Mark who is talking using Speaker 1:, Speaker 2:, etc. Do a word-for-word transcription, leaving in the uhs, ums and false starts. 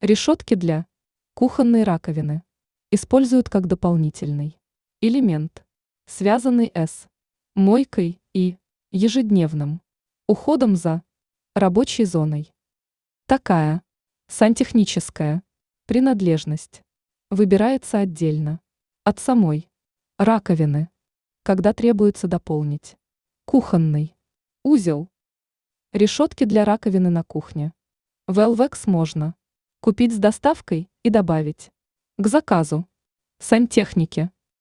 Speaker 1: Решетки для кухонной раковины используют как дополнительный элемент, связанный с мойкой и ежедневным уходом за рабочей зоной. Такая сантехническая принадлежность выбирается отдельно от самой раковины, когда требуется дополнить кухонный узел. Решетки для раковины на кухне. Велвекс можно купить с доставкой и добавить к заказу сантехники.